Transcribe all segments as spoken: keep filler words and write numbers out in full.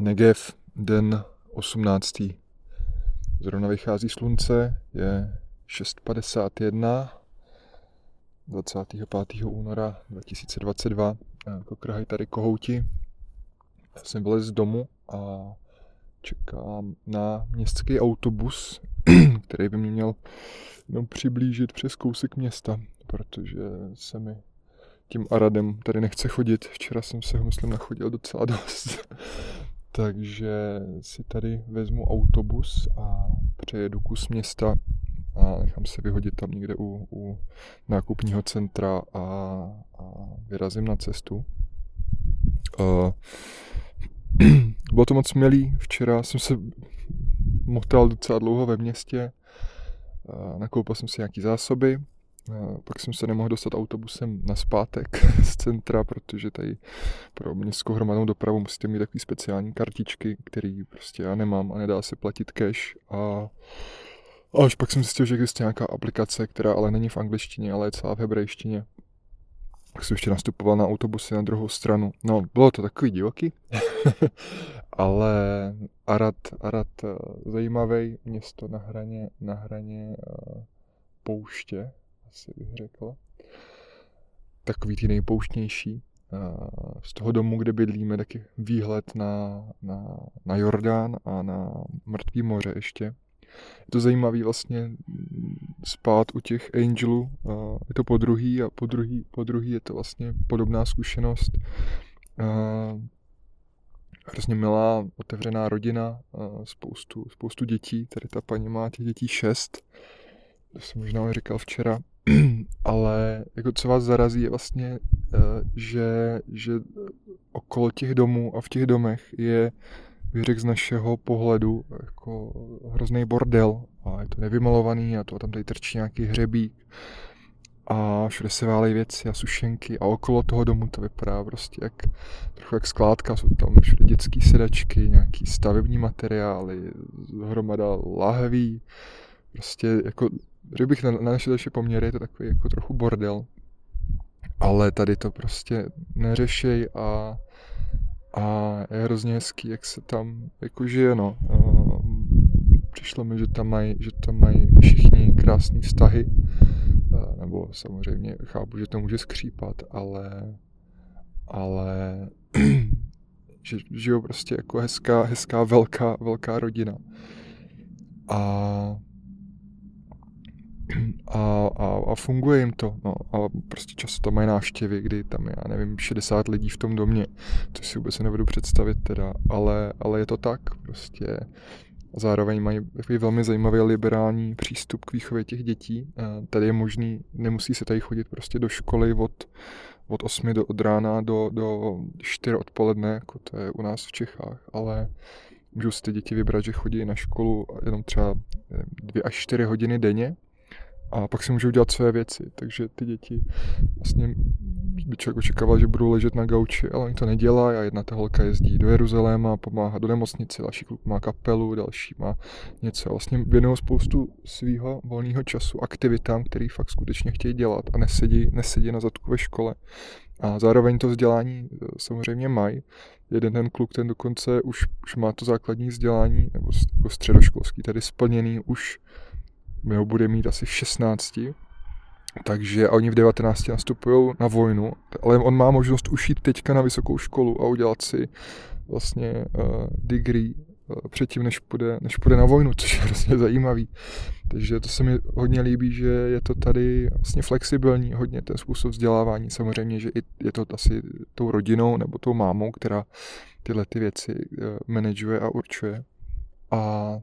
Negev, den osmnáctý Zrovna vychází slunce, je šest padesát jedna dvacátého pátého února dva tisíce dvacet dva. Kokrhají tady kohouti. Já jsem vylez z domu a čekám na městský autobus, který by mě měl jenom přiblížit přes kousek města, protože se mi tím Aradem tady nechce chodit. Včera jsem se ho, myslím, nachodil docela dost. Takže si tady vezmu autobus a přejedu kus města a nechám se vyhodit tam někde u, u nákupního centra a, a vyrazím na cestu. Uh, bylo to moc milý. Včera jsem se motal docela dlouho ve městě. Uh, nakoupil jsem si nějaký zásoby. Uh, pak jsem se nemohl dostat autobusem nazpátek z centra, protože tady pro městskou hromadnou dopravu musíte mít takový speciální kartičky, který prostě já nemám a nedá se platit cash. A, a až pak jsem zjistil, že existuje nějaká aplikace, která ale není v angličtině, ale je celá v hebrejštině. Tak jsem ještě nastupoval na autobusy na druhou stranu. No, bylo to takový divoký, ale Arad, Arad zajímavý město na hraně, na hraně uh, pouště, asi bych řekl. Takový ty nejpouštnější. Z toho domu, kde bydlíme, taky výhled na, na, na Jordán a na Mrtvý moře ještě. Je to zajímavý vlastně spát u těch Angelů. Je to po druhý a po druhý, po druhý je to vlastně podobná zkušenost. Hrozně milá, otevřená rodina, spoustu, spoustu dětí. Tady ta paní má těch dětí šest. To jsem možná říkal včera. Ale jako co vás zarazí je vlastně, že, že okolo těch domů a v těch domech je, bych řekl z našeho pohledu, jako hrozný bordel. A je to nevymalovaný a to tam tady trčí nějaký hřebík. A všude se válejí věci a sušenky a okolo toho domu to vypadá prostě jak, trochu jak skládka. Jsou tam všude dětský sedačky, nějaký stavební materiály, hromada lahví. Prostě jako řekl bych, na, na naše další poměry je to takový jako trochu bordel, ale tady to prostě neřešej a, a je hrozně hezký, jak se tam jako žije, no. Přišlo mi, že tam mají, že tam mají všichni krásný vztahy, nebo samozřejmě chápu, že to může skřípat, ale, ale že žijou prostě jako hezká, hezká velká, velká rodina. A A, a, a funguje jim to, no, a prostě často tam mají návštěvy, kdy tam je, já nevím, šedesát lidí v tom domě, což si vůbec nevedu představit teda, ale, ale je to tak, prostě. Zároveň mají takový velmi zajímavý liberální přístup k výchově těch dětí. Tady je možný, nemusí se tady chodit prostě do školy od, od osmi do, od rána do, do čtyři odpoledne, jako to je u nás v Čechách, ale můžou si ty děti vybrat, že chodí na školu jenom třeba dvě až čtyři hodiny denně. A pak si můžou dělat své věci, takže ty děti vlastně by člověk očekával, že budou ležet na gauči, ale oni to nedělají a jedna ta holka jezdí do Jeruzaléma, pomáhá do nemocnice, další kluk má kapelu, další má něco. A vlastně věnují spoustu svého volného času aktivitám, který fakt skutečně chtějí dělat a nesedí, nesedí na zadku ve škole. A zároveň to vzdělání samozřejmě mají. Jeden ten kluk, ten dokonce už, už má to základní vzdělání, nebo jako středoškolský, tady splněný už. My ho bude mít asi v šestnácti, takže oni v devatenácti nastupují na vojnu, ale on má možnost už jít teďka na vysokou školu a udělat si vlastně uh, degree uh, předtím, než půjde, než půjde na vojnu, což je hrozně zajímavý. Takže to se mi hodně líbí, že je to tady vlastně flexibilní, hodně ten způsob vzdělávání. Samozřejmě, že i je to asi tou rodinou nebo tou mámou, která tyhle ty věci uh, manažuje a určuje. A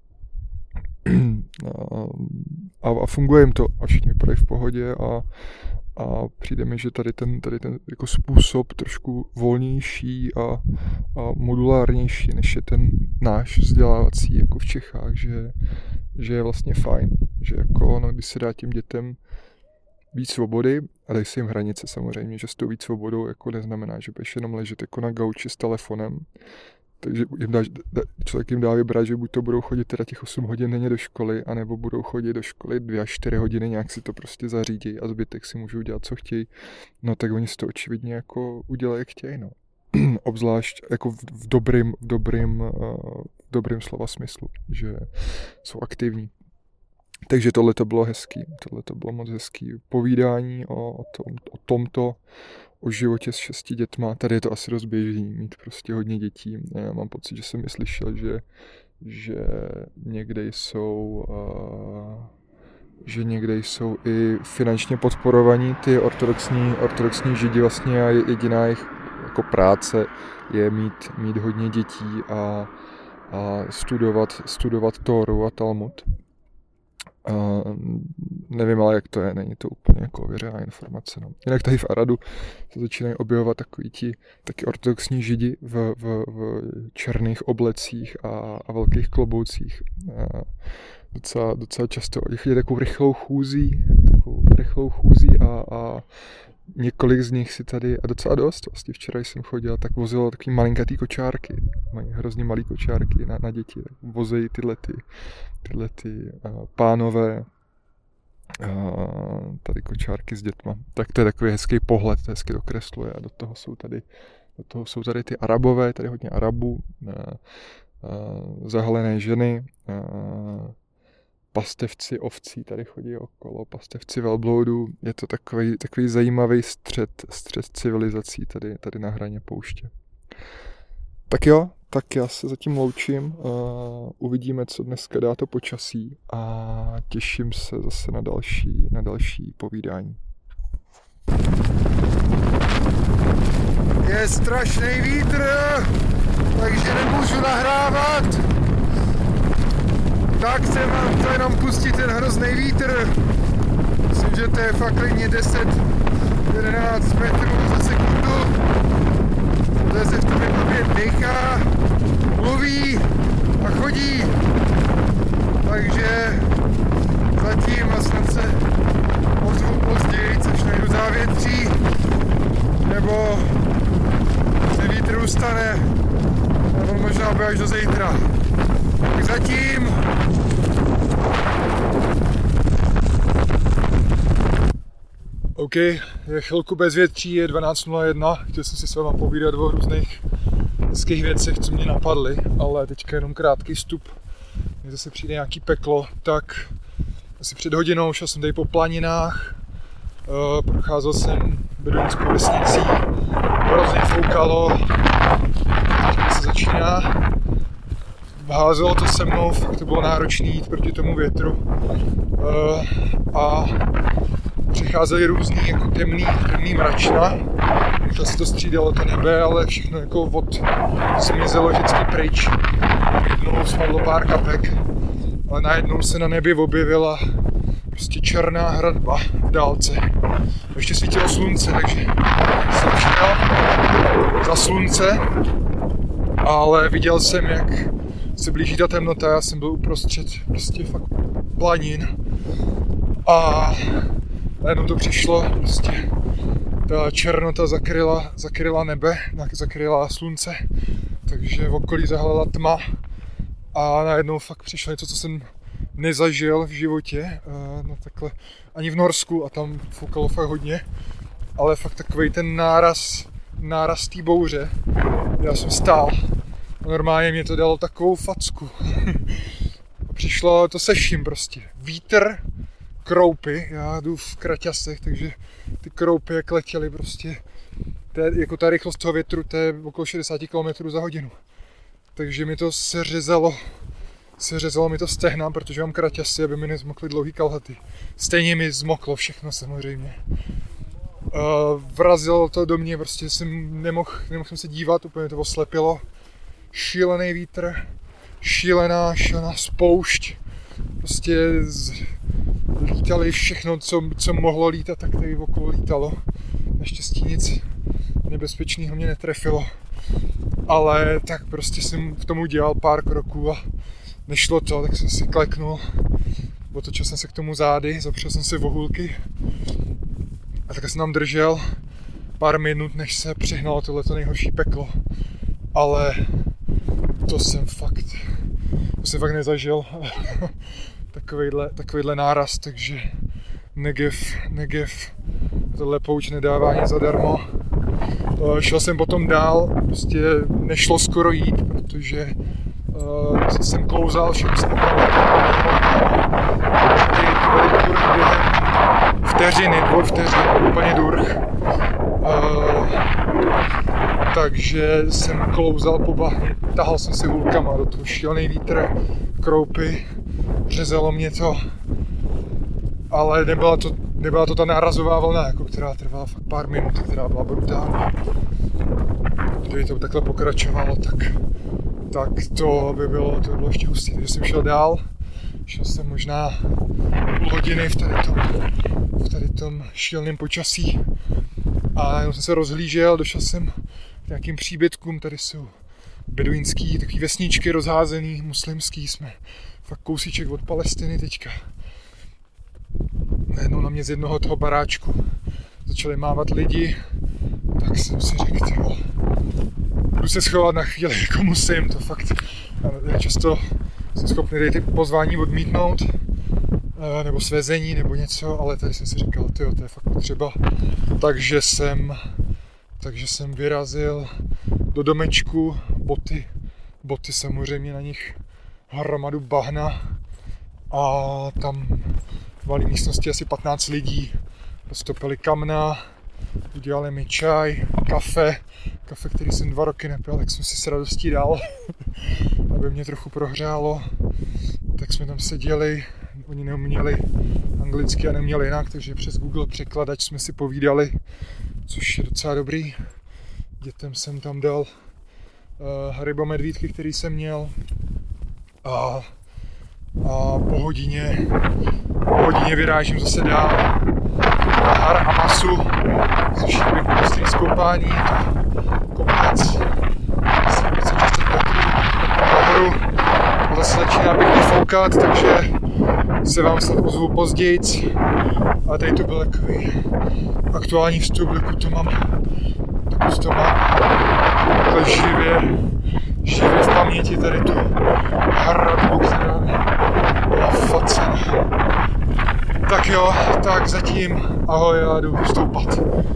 A, a funguje jim to a všichni vypadají v pohodě a, a přijde mi, že tady ten, tady ten jako způsob trošku volnější a, a modulárnější, než je ten náš vzdělávací jako v Čechách, že, že je vlastně fajn, že jako no, když se dá těm dětem víc svobody a dají si jim hranice samozřejmě, že s tou víc svobodou jako neznamená, že budeš jenom ležet jako na gauči s telefonem. Takže jim dá, člověk jim dá vybrat, že buď to budou chodit teda těch osm hodin denně do školy, anebo budou chodit do školy dvě až čtyři hodiny, nějak si to prostě zařídí a zbytek si můžou dělat, co chtějí. No tak oni si to očividně jako udělají, jak chtějí, no. obzvlášť jako v, v dobrým, v dobrým, v dobrým slova smyslu, že jsou aktivní. Takže tohle to bylo hezký, tohle to bylo moc hezký povídání o, o, tom, o tomto, o životě s šesti dětma. Tady je to asi dost běžný, mít prostě hodně dětí. Já mám pocit, že jsem je slyšel, že, že někde jsou... Uh, že někde jsou i finančně podporovaní ty ortodoxní, ortodoxní židi vlastně a jediná jejich jako práce je mít, mít hodně dětí a, a studovat, studovat Tóru a Talmud. A nevím ale jak to je, není to úplně jako ověřená informace. No. Jinak tady v Aradu se začínají objevovat takový ti taky ortodoxní židi v, v, v černých oblecích a, a velkých kloboucích. A docela, docela často je takovou rychlou chůzí, takovou rychlou chůzí a, a několik z nich si tady, a docela dost, vlastně včera jsem chodil, tak vozilo takový malinkatý kočárky, mají hrozně malý kočárky na, na děti, tak vozejí tyhle ty, tyhle ty uh, pánové uh, tady kočárky s dětma. Tak to je takový hezký pohled, to hezky dokresluje a do toho jsou tady, do toho jsou tady ty Arabové, tady hodně Arabů, uh, uh, zahalené ženy, uh, pastevci ovcí tady chodí okolo, pastevci velbloudů. Je to takový, takový zajímavý střed, střed civilizací tady, tady na hraně pouště. Tak jo, tak já se zatím loučím. Uh, uvidíme, co dneska dá to počasí a těším se zase na další, na další povídání. Je strašný vítr, takže nemůžu nahrávat. Tak chcem vám to jenom pustit ten hrozný vítr. Myslím, že to je fakt klidně deset jedenáct metrů za sekundu. Zase v tom době dechá, mluví a chodí. Takže zatím a snad se ozvu později, což najdu závětří. Nebo se vítr ustane, nebo možná bude až do zítra. Tak zatím. OK, je chvilku bez větří, je dvanáct nula jedna. Chtěl jsem si s váma povídat o různých hezkých věcech, co mě napadly, ale teďka jenom krátký vstup. Mně zase přijde nějaký peklo, tak asi před hodinou šel jsem tady po planinách, uh, procházel jsem beduínskou vesnicí, hrozně foukalo, teďka se začíná. Házelo to se mnou, fakt to bylo náročné jít proti tomu větru uh, a přicházely různý jako temný, temný mračna. Rychle se to střídalo to nebe, ale všechno jako od zmizelo vždycky pryč. Jednou spadlo pár kapek, ale najednou se na nebi objevila prostě černá hradba v dálce. Ještě svítilo slunce, takže jsem šel za slunce, ale viděl jsem, jak se blíží ta temnota, já jsem byl uprostřed prostě fakt planin a najednou to přišlo, prostě ta černota zakryla, zakryla nebe, zakryla slunce, takže v okolí zahalila tma a najednou fakt přišlo něco, co jsem nezažil v životě, no takhle ani v Norsku a tam foukalo fakt hodně, ale fakt takovej ten náraz, náraz té bouře, já jsem stál. Normálně mě to dalo takovou facku. Přišlo to se vším prostě. Vítr, kroupy, já jdu v kraťasech, takže ty kroupy jak letěly prostě, to je, jako ta rychlost toho větru, to je okolo šedesát kilometrů za hodinu. Takže mi to seřezalo, seřezalo mi to stehna, protože mám kraťasy, aby mi nezmokly dlouhý kalhoty. Stejně mi zmoklo všechno samozřejmě. Uh, vrazilo to do mě, prostě jsem nemohl, nemohl jsem se dívat, úplně to oslepilo. Šílený vítr, šílená, šílená spoušť, prostě z... lítali všechno, co, co mohlo lítat, tak tady okolo lítalo. Naštěstí nic nebezpečného mě netrefilo, ale tak prostě jsem v tom udělal pár kroků a nešlo to, tak jsem si kleknul, otočil jsem se k tomu zády, zapřel jsem si vohůlky a tak jsem tam držel pár minut, než se přihnalo tohleto nejhorší peklo, ale to jsem fakt, to jsem fakt nezažil, takovejhle, takovejhle náraz, takže Negev, Negev, tohle pouč nedává nic zadarmo, šel jsem potom dál, prostě nešlo skoro jít, protože uh, jsem klouzal, všechno jsem okolo. Během vteřiny, dvou vteřin, úplně durch. Uh, takže jsem klouzal po bahně, tahal jsem si hůlkama do toho, šílený vítr, kroupy, řezalo mě to, ale nebyla to, nebyla to ta nárazová vlna, jako, která trvala fakt pár minut, která byla brutální. Kdyby to takhle pokračovalo, tak, tak to by bylo, to by bylo ještě hustý. Takže jsem šel dál, šel jsem možná půl hodiny v tady tom, v tady tom šíleném počasí a jenom jsem se rozhlížel, došel jsem k nějakým příbytkům, tady jsou beduínský, takový vesničky rozházený, muslimský, jsme fakt kousíček od Palestiny teďka. Najednou na mě z jednoho toho baráčku začali mávat lidi, tak jsem si řekl, tyjo, budu se schovat na chvíli, jako musím, to fakt, často jsem schopný tady ty pozvání odmítnout, nebo svezení, nebo něco, ale tady jsem si říkal, tyjo, to je fakt potřeba, takže jsem, takže jsem vyrazil do domečku, boty, boty samozřejmě na nich hromadu bahna a tam v malé místnosti asi patnáct lidí, roztopili kamna, udělali mi čaj, kafe, kafe, který jsem dva roky nepil, tak jsem si s radostí dal, aby mě trochu prohřálo, tak jsme tam seděli, oni neuměli anglicky a neměli jinak, takže přes Google překladač jsme si povídali, což je docela dobrý. Dětem jsem tam dal uh, Haribo medvídky, který jsem měl a, a po hodině, po hodině vyrážím zase dál na Har Amasu, což je vypustný skoupání, je to kopec asi pět set šest set metrů nahoru, a zase začíná pěkně foukat, takže se vám snad ozvu pozdějc, a tady to byl takový aktuální vstup, dokud to mám, dokud to mám takhle živě, živě v paměti tady tu hradbu, která mi byla facena. Tak jo, tak zatím ahoj, já jdu stoupat.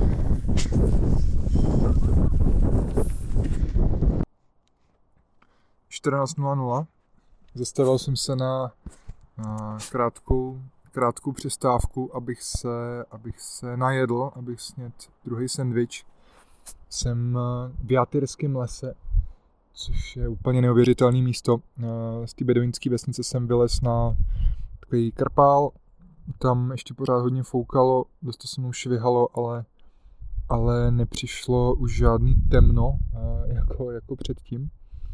čtrnáct nula nula. Zastavil jsem se na, na krátkou, krátkou přestávku, abych se, abych se najedl, abych snědl druhý sendvič. Jsem v Jatyrském lese, což je úplně neuvěřitelné místo. Z té beduínské vesnice jsem vylez na takový krpál, tam ještě pořád hodně foukalo, dost to se mnou švihalo, ale, ale nepřišlo už žádný temno, jako, jako předtím.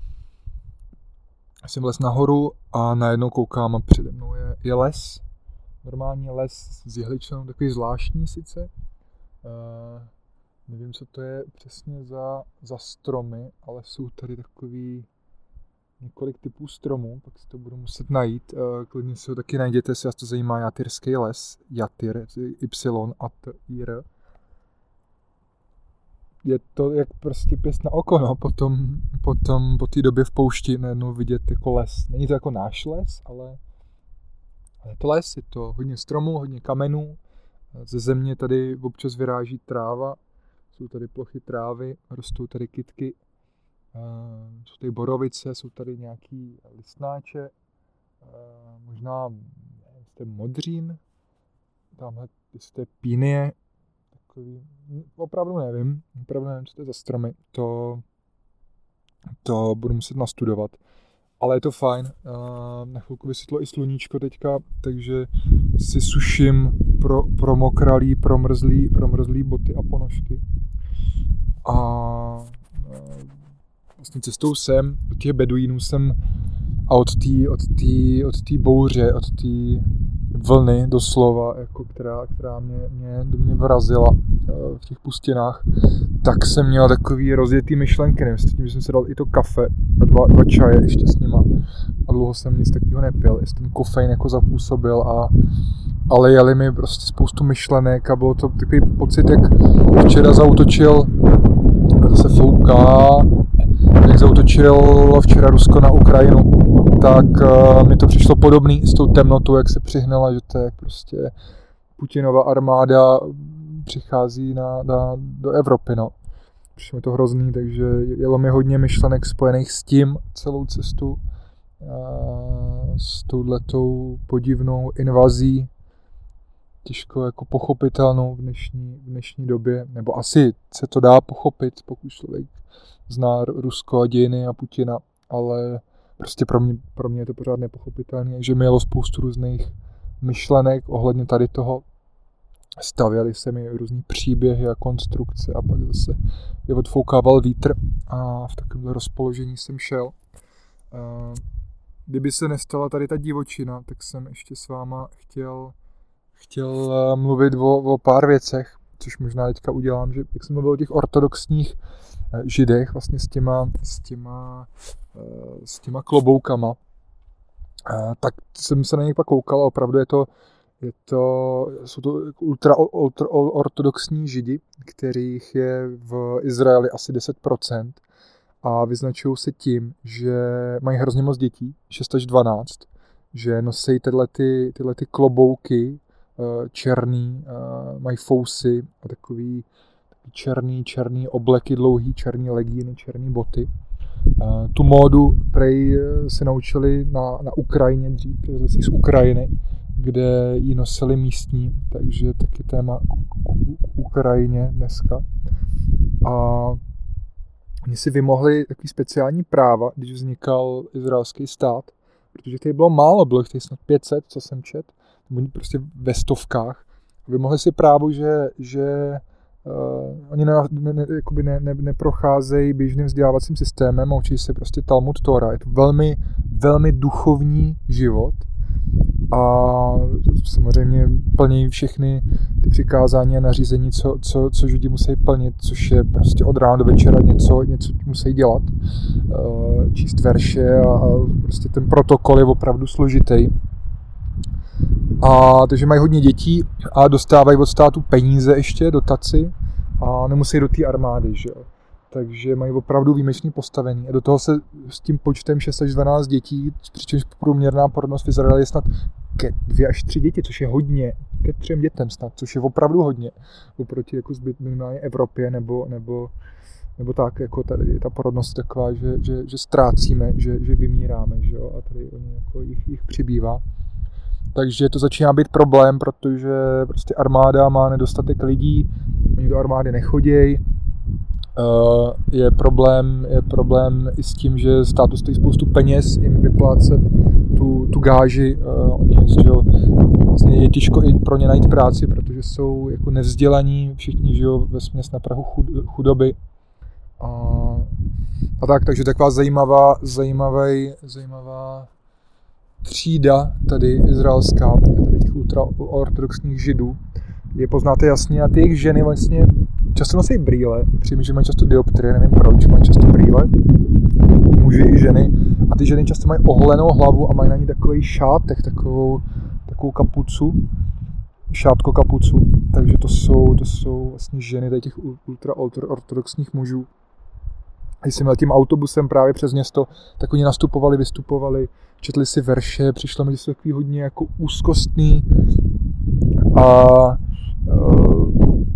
Jsem les nahoru a najednou koukám a přede mnou je, je les, normální les s jehličnou, takový zvláštní sice. Uh, nevím, co to je přesně za, za stromy, ale jsou tady takový několik typů stromů, pak si to budu muset najít. Uh, klidně si ho taky najděte, jestli vás to zajímá, Jatyrský les, Jatyr, Y a T I R. Je to jak prostě pěst na oko, no, potom, potom po té době v poušti najednou vidět jako les. Není to jako náš les, ale, ale to les, je to hodně stromů, hodně kamenů. Ze země tady občas vyráží tráva, jsou tady plochy trávy, rostou tady kytky, jsou tady borovice, jsou tady nějaký listnáče, možná jste modřín, tamhle jste pínie, takový, opravdu nevím, opravdu nevím, co to je za stromy, to, to budu muset nastudovat, ale je to fajn, na chvilku vysvětlo i sluníčko teďka, takže si suším pro, promokralý, promrzlý, promrzlý boty a ponožky a vlastně cestou sem, do těch beduínů jsem a od té od té, od té bouře, od té vlny doslova, jako která, která mě, mě, do mě vrazila v těch pustinách, tak jsem měl takový rozjetý myšlenky, nevím, s tím, že jsem si dal i to kafe a dva, dva čaje ještě s nima a dlouho jsem nic takového nepil, jestli ten kofein jako zapůsobil a ale jeli mi prostě spoustu myšlenek a bylo to takový pocit, jak včera zaútočil, zase fouká, jak zaútočil včera Rusko na Ukrajinu, tak uh, mi to přišlo podobný s tou temnotou, jak se přihnala, že to je prostě Putinova armáda přichází na, na, do Evropy, no. přišlo mi to hrozný, takže jelo mi hodně myšlenek spojených s tím celou cestu, s touhletou podivnou invazí, těžko jako pochopitelnou v dnešní, v dnešní době, nebo asi se to dá pochopit, pokud člověk zná Rusko a dějiny a Putina, ale prostě pro mě, pro mě je to pořád nepochopitelné, že mi jelo spoustu různých myšlenek ohledně tady toho. Stavěly se mi různý příběhy a konstrukce a pak zase je odfoukával vítr a v takovémhle rozpoložení jsem šel. Kdyby se nestala tady ta divočina, tak jsem ještě s váma chtěl, chtěl mluvit o, o pár věcech, což možná teďka udělám, že jak jsem mluvil o těch ortodoxních židech, vlastně s těma, s těma, s těma kloboukama, tak jsem se na ně pak koukal a opravdu je to Je to, jsou to ultra, ultra ortodoxní židi, kterých je v Izraeli asi deset procent a vyznačují se tím, že mají hrozně moc dětí, šest až dvanáct, že nosí tyhle, ty, tyhle ty klobouky černý, mají fousy a takový, takový černý, černý obleky, dlouhý černý legíny, černý boty. Tu módu prej se naučili na, na Ukrajině dřív, přivezli si z Ukrajiny, kde ji nosili místní, takže taky téma k Ukrajině dneska. A oni si vymohli takový speciální práva, když vznikal izraelský stát, protože tady bylo málo, bylo jich tady snad pět set, co jsem čet, nebo prostě ve stovkách. Vymohli si právo, že, že uh, oni ne, ne, jakoby ne, ne, neprocházejí běžným vzdělávacím systémem a učí se prostě Talmud Tora. Je to velmi, velmi duchovní život. A samozřejmě plní všechny ty přikázání a nařízení, co, co, co židi musí plnit, což je prostě od rána do večera něco, něco musí dělat. Číst verše a, a prostě ten protokol je opravdu složitý. A takže mají hodně dětí a dostávají od státu peníze ještě, dotaci a nemusí do té armády, že jo. Takže mají opravdu výjimečný postavení. A do toho se s tím počtem šest až dvanáct dětí, přičemž průměrná porodnost v Izraeli je snad ke dvě až tři děti, což je hodně, ke třem dětem snad, což je opravdu hodně, oproti jako zbyt minimálně Evropě, nebo, nebo, nebo tak, jako tady ta porodnost taková, že, že, že ztrácíme, že, že vymíráme, že jo, a tady oni jako jich, jich přibývá. Takže to začíná být problém, protože prostě armáda má nedostatek lidí, oni do armády nechodějí. Uh, je problém, je problém i s tím, že státu stojí spoustu peněz jim vyplácet tu, tu gáži. Uh, oni, že vlastně je těžko i pro ně najít práci, protože jsou jako nevzdělaní, všichni žijou vesměs na prahu chud, chudoby. A, a tak, takže taková zajímavá, zajímavý, zajímavá třída tady izraelská, tady těch ultraortodoxních židů. Je poznáte jasně a ty jejich ženy vlastně často nosí brýle, přijím, že mají často dioptrie, nevím proč, mají často brýle, muži i ženy. A ty ženy často mají oholenou hlavu a mají na ní takový šátek, takovou, takovou kapucu, šátko kapucu. Takže to jsou, to jsou vlastně ženy tady těch ultraortodoxních mužů. Když jsem měl tím autobusem právě přes město, tak oni nastupovali, vystupovali, četli si verše, přišlo mi, že jsou takový hodně jako úzkostný a uh,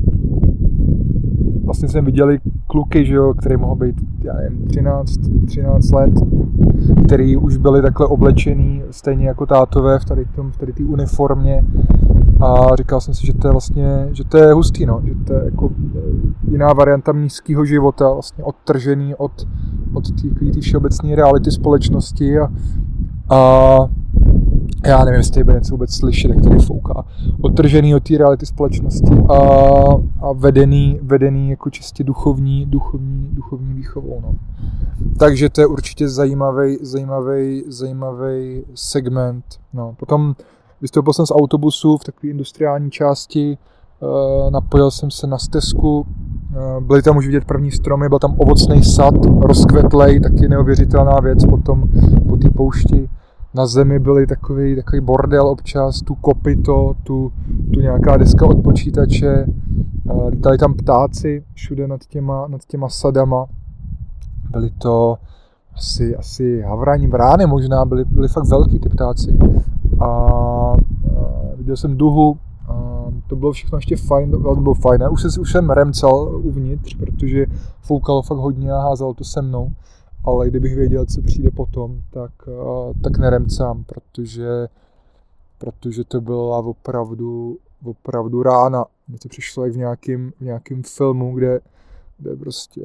vlastně jsem viděli kluky, že jo, které mohou být, já nevím, třináct let, který už byli takhle oblečený, stejně jako tátové v tady tom, v tady té uniformě. A říkal jsem si, že to je vlastně, že to je hustý, no, že to je jako jiná varianta mnišského života, vlastně odtržený od, od té všeobecné reality společnosti a, a já nevím, jestli bude něco vůbec slyšet, jak tady fouká. Odtržený od té reality společnosti a, a vedený, vedený jako čistě duchovní, duchovní, duchovní výchovou. No. Takže to je určitě zajímavý, zajímavý, zajímavý segment. No. Potom vystoupil jsem z autobusu v takové industriální části, napojil jsem se na stezku, byly tam už vidět první stromy, byl tam ovocný sad, rozkvetlej, taky neuvěřitelná věc potom po té poušti. Na zemi byly takový, takový bordel občas, tu kopyto, tu, tu nějaká deska od počítače, lítali tam ptáci všude nad těma, nad těma sadama, byly to asi, asi havraní vrány možná, byly, byly fakt velký ty ptáci. A, a viděl jsem duhu, a to bylo všechno ještě fajn, to bylo fajn. Já už jsem, už jsem remcal uvnitř, protože foukalo fakt hodně a házalo to se mnou. Ale kdybych věděl, co přijde potom, tak, tak neremcám, protože, protože to byla opravdu, opravdu rána. Mně to přišlo jak v nějakém, v nějakém filmu, kde, kde prostě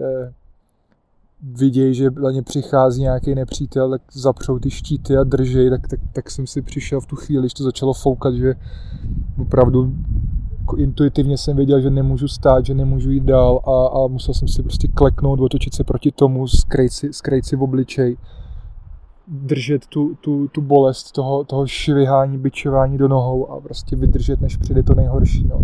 vidějí, že na ně přichází nějaký nepřítel, tak zapřou ty štíty a držej, tak, tak, tak jsem si přišel v tu chvíli, když to začalo foukat, že opravdu jako intuitivně jsem věděl, že nemůžu stát, že nemůžu jít dál a, a musel jsem si prostě kleknout, otočit se proti tomu, skrejt si, skrejt si v obličej, držet tu, tu, tu bolest toho, toho švihání, bičování do nohou a prostě vydržet, než přijde to nejhorší. No.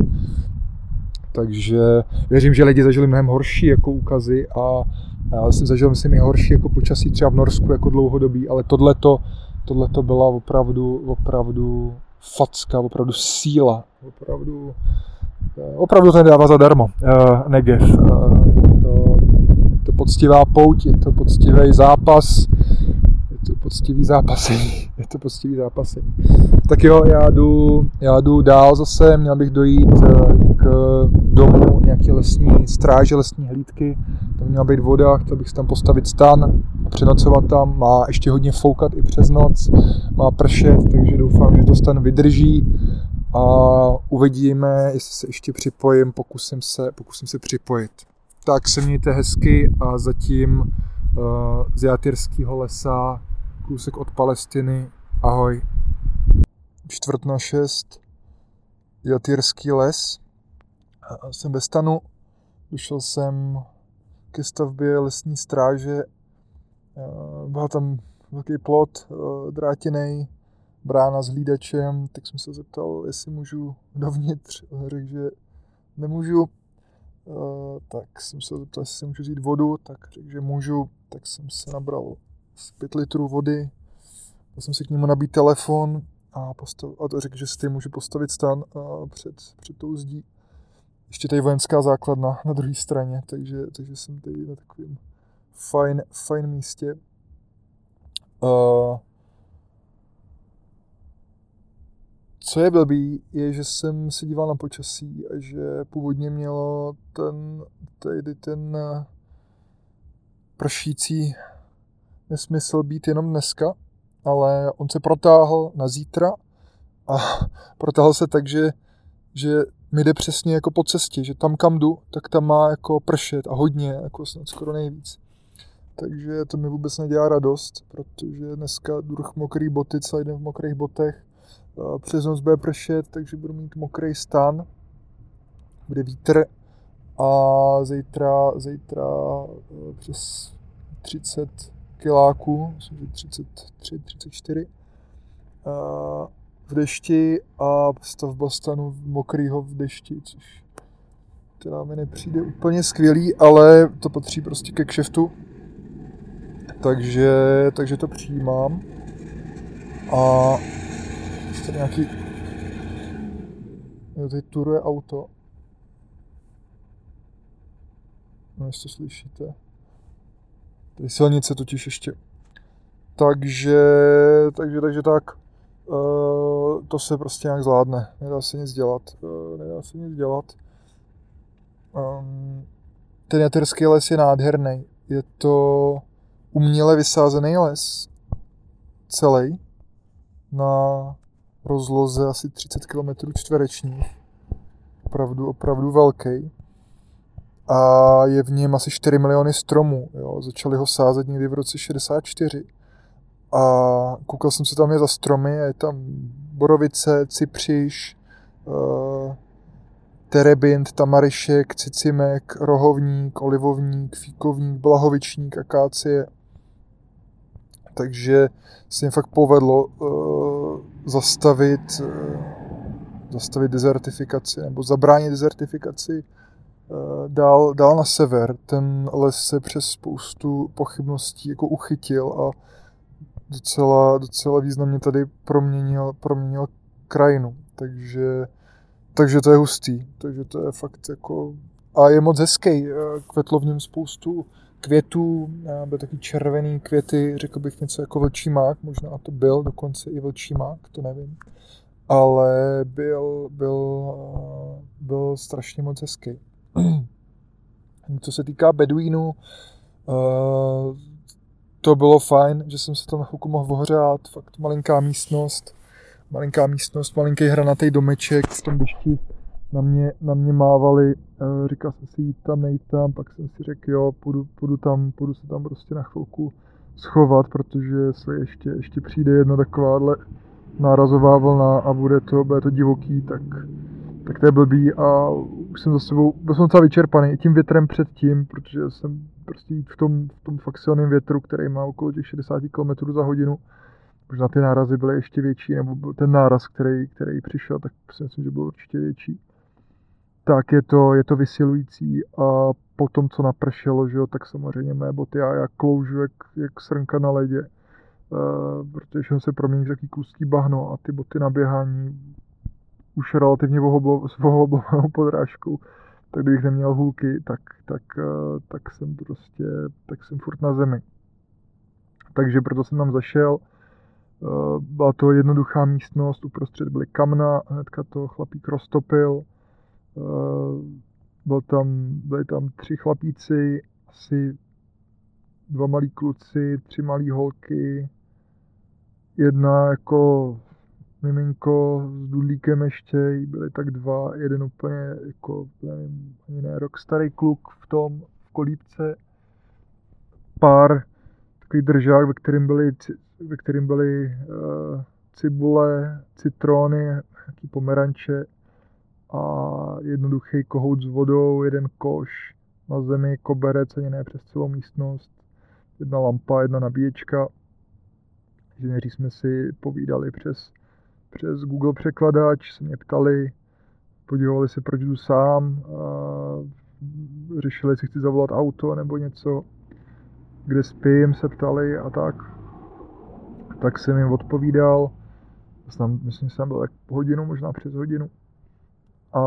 Takže věřím, že lidi zažili mnohem horší jako úkazy a já jsem zažil myslím i horší jako počasí třeba v Norsku jako dlouhodobí, ale tohleto, tohleto byla opravdu, opravdu facka, opravdu síla, opravdu, opravdu to nedává zadarmo, uh, Negev. Uh, je, to, je to poctivá pouť, je to poctivý zápas, je to poctivý zápasení, je to poctivý zápasení. Tak jo, já jdu, já jdu dál zase, měl bych dojít k domu nějaké lesní stráže, lesní hlídky, tam měla být voda, chtěl bych si tam postavit stan, přenocovat tam, má ještě hodně foukat i přes noc, má pršet, takže doufám, že to stan vydrží a uvidíme, jestli se ještě připojím, pokusím se, pokusím se připojit. Tak se mějte hezky a zatím uh, z Jatyrského lesa, kousek od Palestiny, ahoj. Čtvrt na šest, Jatyrský les, a jsem ve stanu, došel jsem ke stavbě lesní stráže, byl tam velký plot drátěnej, brána s hlídačem, tak jsem se zeptal, jestli můžu dovnitř, řekl, že nemůžu, tak jsem se zeptal, jestli si můžu vzít vodu, tak řekl, že můžu, tak jsem se nabral pět litrů vody, tak jsem si k němu nabít telefon a, postav, a to řekl, že si můžu postavit stan před, před tou zdí. Ještě tady vojenská základna na druhé straně, takže, takže jsem tady na takovém fajn, fajn místě. Uh, co je blbý, je, že jsem se díval na počasí a že původně mělo ten, tady ten pršící nesmysl být jenom dneska, ale on se protáhl na zítra a protáhl se tak, že, že mi jde přesně jako po cestě, že tam kam jdu, tak tam má jako pršet a hodně, jako snad skoro nejvíc. Takže to mi vůbec nedělá radost, protože dneska druh mokrý boty, celý den v mokrých botech, přes noc bude pršet, takže budu mít mokrý stan, bude vítr a zítra, zítra přes třicet kiláků, myslím, že třicet tři, třicet čtyři v dešti a stavba stanu mokrýho v dešti, což teda mi nepřijde úplně skvělý, ale to patří prostě ke kšeftu, takže, takže to přijímám a tady nějaký, tady turuje auto, no jestli to slyšíte, tady silnice totiž ještě, takže, takže, takže tak. Uh, to se prostě nějak zvládne, nedá se nic dělat, uh, nedá se nic dělat. Um, ten Jatyrský les je nádherný, je to uměle vysázený les, celý, na rozloze asi třicet kilometrů čtverečních, opravdu, opravdu velký. A je v něm asi čtyři miliony stromů, jo. Začali ho sázet někdy v roce šedesát čtyři. A koukal jsem se tam je za stromy, je tam borovice, cypřiš, uh, terebint, tamarišek, cicimek, rohovník, olivovník, fíkovník, blahovičník, akácie. Takže se jim fakt povedlo uh, zastavit, uh, zastavit dezertifikaci nebo zabránit dezertifikaci uh, dál, dál na sever. Ten les se přes spoustu pochybností jako uchytil a docela, docela významně tady proměnil, proměnil krajinu, takže, takže to je hustý, takže to je fakt jako, a je moc hezký, kvetlo v něm spoustu květů, byly taky červený květy, řekl bych něco jako vlčí mák, možná to byl dokonce i vlčí mák, to nevím, ale byl, byl, byl strašně moc hezký. Co se týká Beduínů, to bylo fajn, že jsem se tam na chvilku mohl ohřát, fakt malinká místnost, malinká místnost, malinký hranatý domeček v tom dešti. Na mě, na mě mávali, říkal jsem si jít tam, nejít tam, pak jsem si řekl, jo, půjdu, půjdu tam, půjdu se tam prostě na chvilku schovat, protože se ještě, ještě přijde jedna takováhle nárazová vlna a bude to, bude to divoký, tak, tak to je blbý a už jsem za sebou, byl jsem docela vyčerpaný i tím větrem předtím, protože jsem prostě jít v tom, v tom fakt silném větru, který má okolo těch šedesát kilometrů za hodinu. Možná ty nárazy byly ještě větší, nebo ten náraz, který, který přišel, tak si myslím, že byl určitě větší. Tak je to, je to vysilující a potom, co napršelo, že jo, tak samozřejmě mé boty a já kloužu jak, jak srnka na ledě, uh, protože jsem se proměnil v taký klustý bahno a ty boty na běhání už relativně vohoblovanou podrážkou, tak kdybych neměl hůlky, tak, tak, uh, tak jsem prostě, tak jsem furt na zemi. Takže proto jsem tam zašel. Uh, byla to jednoduchá místnost, uprostřed byly kamna, hnedka to chlapík roztopil. Uh, byl tam, byli tam tři chlapíci, asi dva malí kluci, tři malí holky, jedna jako miminko s dudlíkem ještě, byli tak dva, jeden úplně jako, nevím, ani ne, rok starý kluk v tom, v kolípce, pár, takový držák, ve kterým byly, ve kterým byly uh, cibule, citrony, nějaký pomeranče, a jednoduchý kohout s vodou, jeden koš na zemi, koberec, ani ne přes celou místnost, jedna lampa, jedna nabíječka. Inženýři jsme si povídali přes, přes Google překladač, se mě ptali, podívali se, proč jdu sám, a řešili, jestli chci zavolat auto nebo něco, kde spím, se ptali a tak. Tak jsem jim odpovídal, myslím, že jsem byl tak hodinu, možná přes hodinu. A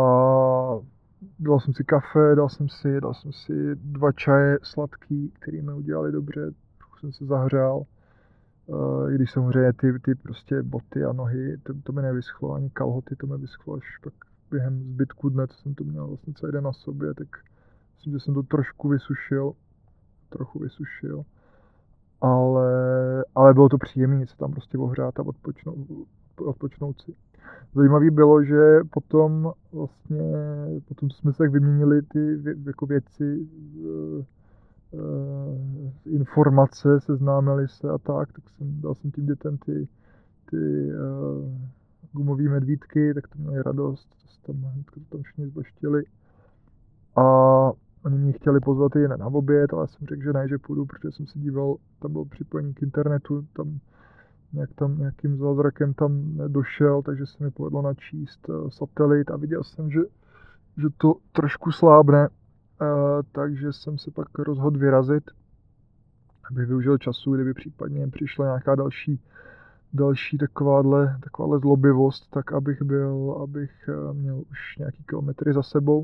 dal jsem si kafe, dal jsem si, dal jsem si dva čaje sladký, který mi udělali dobře, trochu jsem se zahřál. I když samozřejmě ty, ty prostě boty a nohy, to, to mi nevyschlo, ani kalhoty, to mi vyschlo až pak během zbytku dne, co jsem to měl vlastně celý den na sobě, tak myslím, že jsem to trošku vysušil, trochu vysušil. Ale, ale bylo to příjemné se tam prostě ohřát a odpočnout, odpočnout si. Zajímavé bylo, že potom vlastně, potom jsme se tak vyměnili ty vě, jako věci, e, e, informace, seznámili se a tak, tak jsem dal jsem tím dětem ty, ty e, gumové medvídky, tak to měli radost, to tam, to tam všichni zbaštili. A oni mě chtěli pozvat i na oběd, ale jsem řekl, že ne, že půjdu, protože jsem se díval, tam byl připojení k internetu, tam nějak tam, nějakým zázrakem tam došel, takže se mi povedlo načíst satelit a viděl jsem, že, že to trošku slábne, takže jsem se pak rozhodl vyrazit, abych využil času, kdyby případně přišla nějaká další, další takováhle, takováhle zlobivost, tak abych byl, abych měl už nějaký kilometry za sebou.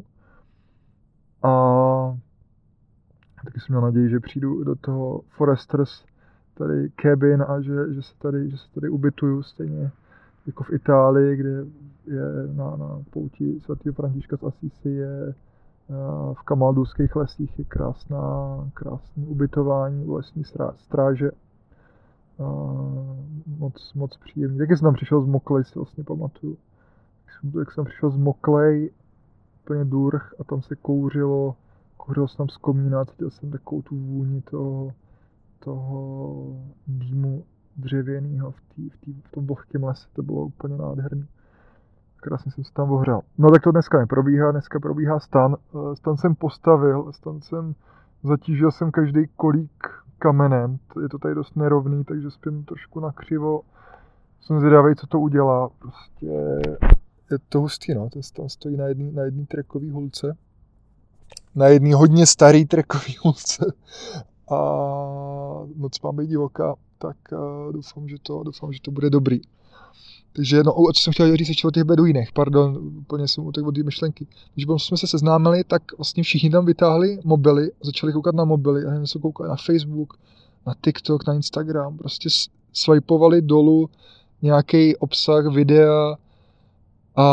A taky jsem měl naději, že přijdu do toho Foresters tady cabin a že, že, se tady, že se tady ubytuju stejně jako v Itálii, kde je na, na pouti svatého Františka z Assisi je v Kamaldůských lesích je krásná, krásné ubytování, lesní stráže. A moc, moc příjemný. Taky jsem tam přišel zmoklej, si vlastně pamatuju. Jak jsem přišel zmoklej, úplně durch a tam se kouřilo, kouřilo se tam z komína, cítil jsem takovou tu vůni toho, toho dýmu dřevěného v, tý, v, tý, v tom vlhkém lese, to bylo úplně nádherný. Krásně jsem se tam ohřál. No tak to dneska neprobíhá, dneska probíhá stan. Stan jsem postavil, stan jsem, zatížil jsem každý kolík kamenem, je to tady dost nerovný, takže spím trošku nakřivo. Jsem zvědavý, co to udělá, prostě je to hustý, no, ten stan stojí na jedné na jedný trekový hulce, na jedný hodně starý trekový hulce a moc mám být divoká, tak uh, doufám, že to, doufám, že to bude dobrý. Takže no, a co jsem chtěl říct ještě o těch beduínech, pardon, úplně jsem utekl od té myšlenky. Když jsme se seznámili, tak vlastně všichni tam vytáhli mobily, začali koukat na mobily a hned se koukali na Facebook, na TikTok, na Instagram, prostě swipovali dolů nějaký obsah, videa, A,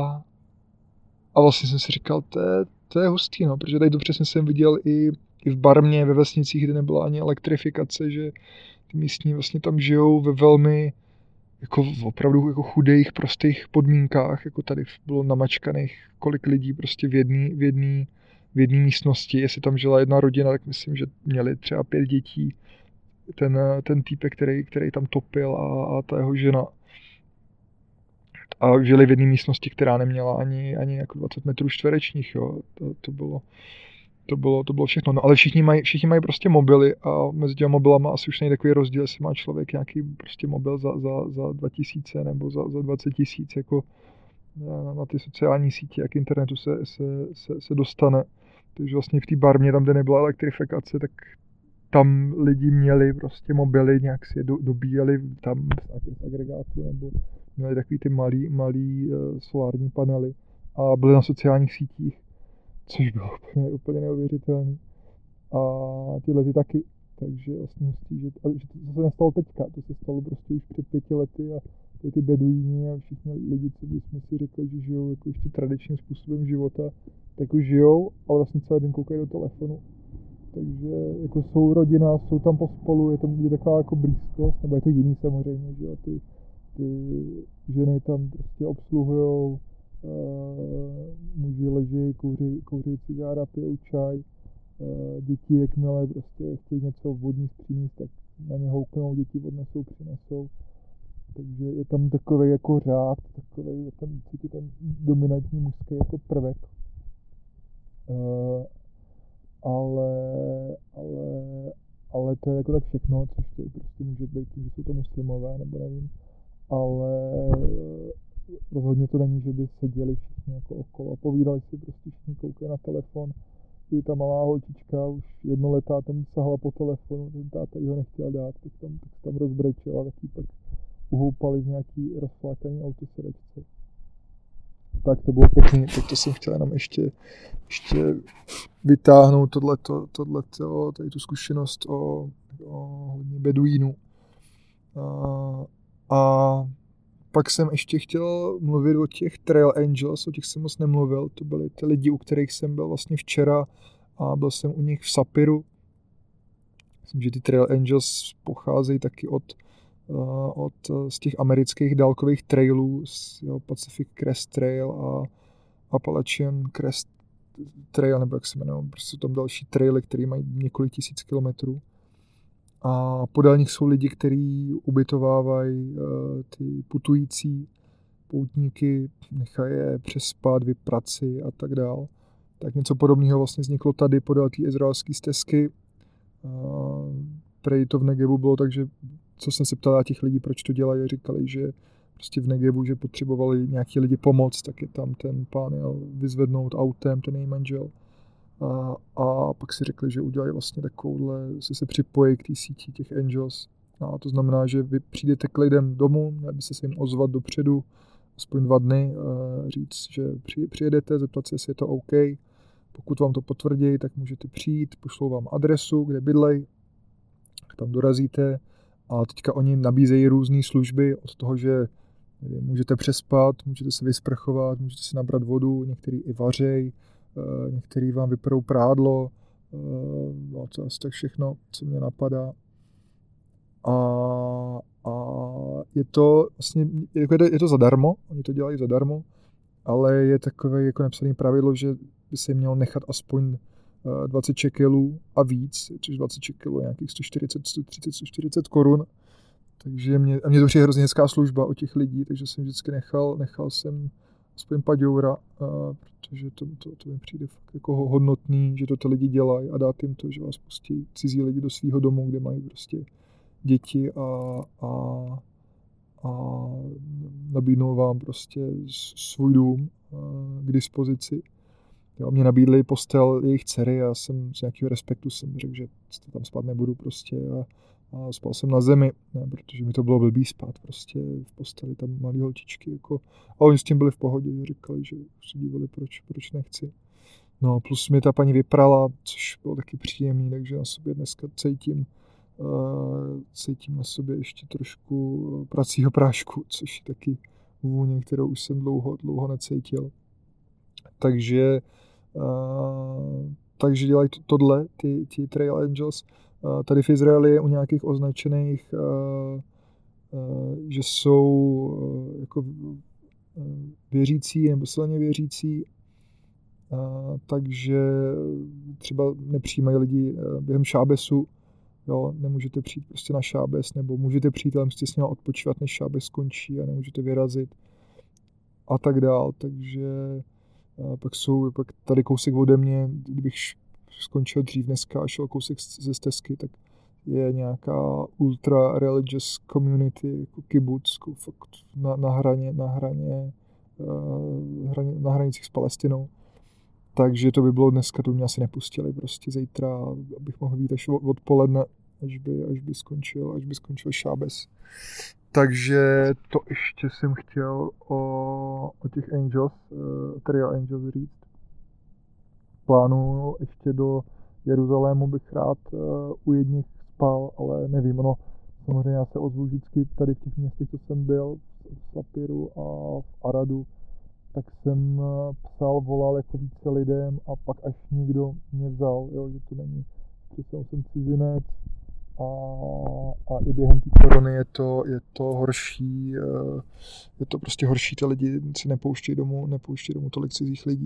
a vlastně jsem si říkal, to je, to je hustý, no, protože tady to přesně jsem viděl i, i v Barmě, ve vesnicích, kde nebyla ani elektrifikace, že ty místní vlastně tam žijou ve velmi jako opravdu jako chudých, prostých podmínkách, jako tady bylo namačkaných kolik lidí prostě v jedné v jedný, v jedný místnosti, jestli tam žila jedna rodina, tak myslím, že měli třeba pět dětí, ten, ten týpek, který, který tam topil a, a ta jeho žena. A žili v jedné místnosti, která neměla ani, ani jako dvacet metrů čtverečních, jo. To, to bylo To bylo, to bylo všechno, no ale všichni mají, všichni mají prostě mobily a mezi těmi mobilama asi už není takový rozdíl, jestli má člověk nějaký prostě mobil za, za, za dva tisíce nebo za, za dvacet tisíc, jako na, na ty sociální sítě, jak internetu se, se, se, se dostane. Takže vlastně v té Barmě, tam kde nebyla elektrifikace, tak tam lidi měli prostě mobily, nějak si je do, dobíjeli tam z agregátu nebo měli takový ty malý, malý uh, solární panely a byli na sociálních sítích, což bylo úplně, úplně neuvěřitelné. A tyhle ty taky. Takže vlastně hustý, že, ale že to se nestalo teďka, to se stalo prostě už před pěti lety a ty, ty beduíni a všichni lidi, co bychom si řekli, že žijou jako ještě tradičním způsobem života, tak už žijou, ale vlastně celý den koukají do telefonu. Takže jako jsou rodina, jsou tam pospolu, je tam je taková jako blízkost, nebo je to jiný samozřejmě, že jo, ty, ty ženy tam prostě obsluhujou, Uh, muži leží, kouří, kouří cigára, pijou čaj, uh, děti jakmile prostě chtějí něco vodní přinést, tak na ně houknou, děti odnesou, přinesou. Takže je tam takový jako řád, takový je tam cítit ten dominantní mužský jako prvek. Uh, ale, ale, ale to je jako tak všechno, což prostě může být tím, že jsou to muslimové, nebo nevím. Ale rozhodně to není, že by seděli všichni jako okolo a povídali si, prostě všichni koukají na telefon. I ta malá holčička už jednoletá tam sahala po telefonu, ten táta jí ho nechtěl dát, tak tam, tak tam rozbrečela, tak jí pak uhoupali v nějaký rozflákaný autosedačce. Tak to bylo pěkný, tak to jsem chtěl jenom ještě, ještě vytáhnout tohleto, tohleto, tady tu zkušenost o, o hodně beduínů. A, a pak jsem ještě chtěl mluvit o těch Trail Angels, o těch jsem moc nemluvil, to byli ty lidi, u kterých jsem byl vlastně včera a byl jsem u nich v Sapiru. Myslím, že ty Trail Angels pocházejí taky od, od z těch amerických dálkových trailů, z jo, Pacific Crest Trail a Appalachian Crest Trail, nebo jak se jmenují, prostě tam další traily, které mají několik tisíc kilometrů. A podél nich jsou lidi, kteří ubytovávají uh, ty putující poutníky, nechají je přespat, vypraci a tak dál. Tak něco podobného vlastně vzniklo tady podél té izraelské stezky. Uh, prej to v Negevu bylo tak, že co jsem se ptal těch lidí, proč to dělají, říkali, že prostě v Negevu, že potřebovali nějaký lidi pomoct, tak je tam ten pán jel vyzvednout autem, ten její manžel. A, a pak si řekli, že udělají vlastně takovouhle, se se připojí k té síti těch Angels. A to znamená, že vy přijdete k lidem domů, měli byste se jim ozvat dopředu, aspoň dva dny, říct, že přijedete, zeptat se, jestli je to OK. Pokud vám to potvrdí, tak můžete přijít, pošlou vám adresu, kde bydlej, tam dorazíte a teďka oni nabízejí různé služby od toho, že nevím, můžete přespat, můžete se vysprchovat, můžete si nabrat vodu, některý i vařej, některý vám vyperou prádlo, no to asi tak všechno, co mě napadá. A, a je to vlastně, je to zadarmo, oni to dělají zadarmo, ale je takové jako napsané pravidlo, že by se mělo nechat aspoň dvacet šekelů a víc, což dvacet šekelů je nějakých sto čtyřicet, sto třicet, sto čtyřicet korun. Takže mě, a mě to přijde hrozně hezká služba od těch lidí, takže jsem vždycky nechal, nechal jsem aspoň paďoura, protože to, to, to mi přijde fakt jako hodnotný, že to ty lidi dělají a dát jim to, že vás pustí cizí lidi do svého domu, kde mají prostě děti a, a, a nabídnou vám prostě svůj dům k dispozici. Jo, mě nabídli postel jejich dcery a já jsem z nějakého respektu jsem řekl, že tam spát nebudu prostě a, a spal jsem na zemi, ne, protože mi to bylo blbý spát prostě v posteli tam malý holčičky jako, a oni s tím byli v pohodě, že říkali, že se dívali, proč, proč nechci. No plus mi ta paní vyprala, což bylo taky příjemný, takže na sobě dneska cítím, uh, cítím na sobě ještě trošku pracího prášku, což je taky vůně, kterou už jsem dlouho, dlouho necítil. Takže, uh, takže dělají to, tohle, ty, ty Trail Angels. Uh, tady v Izraeli je u nějakých označených, uh, uh, že jsou uh, jako věřící nebo silně věřící, uh, takže třeba nepřijímají lidi uh, během šábesu. Jo, nemůžete přijít prostě na šábes, nebo můžete přijít, ale musíte s ním odpočívat, než šábes skončí a nemůžete vyrazit a tak dál. Takže a pak jsou pak tady kousek ode mě, kdybych skončil dřív dneska a šel kousek ze stezky, tak je nějaká ultra religious community, jako kibuc, jako fakt na, na hraně, na hraně, uh, hraně, na hranicích s Palestinou. Takže to by bylo dneska, to by mě asi nepustili prostě zítra, abych mohl být až odpoledne, až by, až by skončil, až by skončil šábes. Takže to ještě jsem chtěl o, o těch Angels, uh, Trail Angels říct. Plánuju ještě do Jeruzalému bych rád uh, u jedních spal, ale nevím, no samozřejmě já se ozvu vždycky tady v těch městech, co jsem byl, v Sapiru a v Aradu, tak jsem psal, volal jako více lidem a pak až někdo mě vzal, jo, že to není, přesně jsem cizinec a, a i během té korony je to, je to horší, je to prostě horší, ty lidi si nepouštějí domů, nepouštějí domů tolik cizích lidí.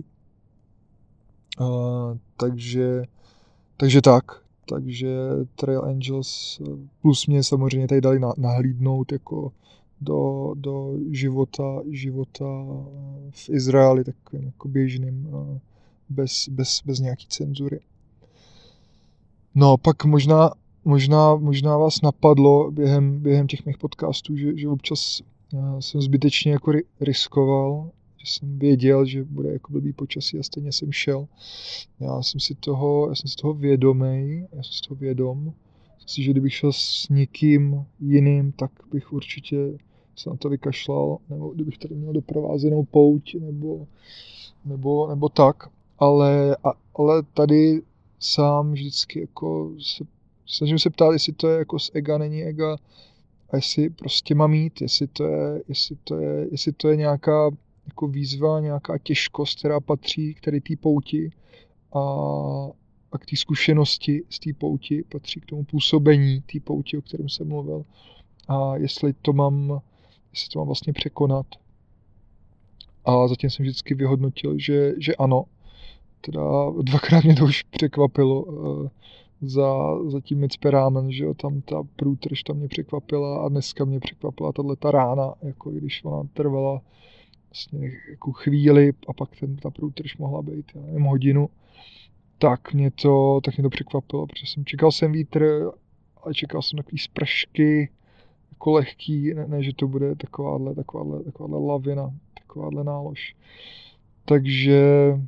Uh, takže, takže tak, takže Trail Angels plus mě samozřejmě tady dali nahlídnout jako do, do života, života v Izraeli, takovým jako běžným, bez, bez, bez nějaký cenzury. No, pak možná, možná, možná vás napadlo během, během těch mých podcastů, že, že občas jsem zbytečně jako riskoval, že jsem věděl, že bude jako blbý počasí a stejně jsem šel. Já jsem si toho, já jsem si toho vědomý, já jsem si toho vědom. Myslím si, že kdybych šel s někým jiným, tak bych určitě se na to vykašlal, nebo kdybych tady měl doprovázenou pouť, nebo, nebo, nebo tak. Ale, a, ale tady sám vždycky jako se, snažím se ptát, jestli to je jako z ega, není ega, a jestli prostě mám jít, jestli to je, jestli to je, jestli to je nějaká jako výzva, nějaká těžkost, která patří k tady té pouti a, a k té zkušenosti z té pouti, patří k tomu působení té pouti, o kterém jsem mluvil. A jestli to mám, jestli to mám vlastně překonat. A zatím jsem vždycky vyhodnotil, že, že ano. Teda dvakrát mě to už překvapilo uh, za, za tím Mitzperámen, že jo, tam ta průtrž tam mě překvapila a dneska mě překvapila tato rána, jako když ona trvala vlastně jako chvíli a pak ten, ta průtrž mohla být, já nevím, hodinu, tak mě to, tak mě to překvapilo, protože jsem čekal jsem vítr, ale čekal jsem takový spršky, jako lehký, ne, ne že to bude takováhle, takováhle, takováhle lavina, takováhle nálož. Takže,